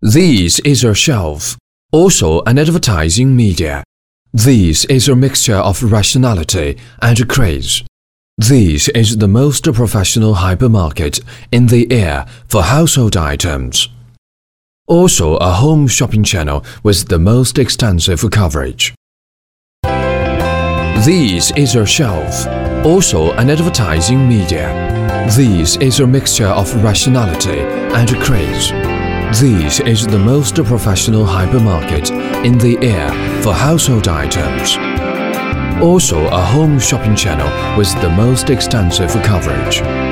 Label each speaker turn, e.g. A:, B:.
A: This is your shelf, also an advertising media. This is a mixture of rationality and craze. This is the most professional hypermarket in the air for household items. Also a home shopping channel with the most extensive coverage. This is your shelf, also an advertising media. This is a mixture of rationality and craze. This is the most professional hypermarket in the air for household items. Also a home shopping channel with the most extensive coverage.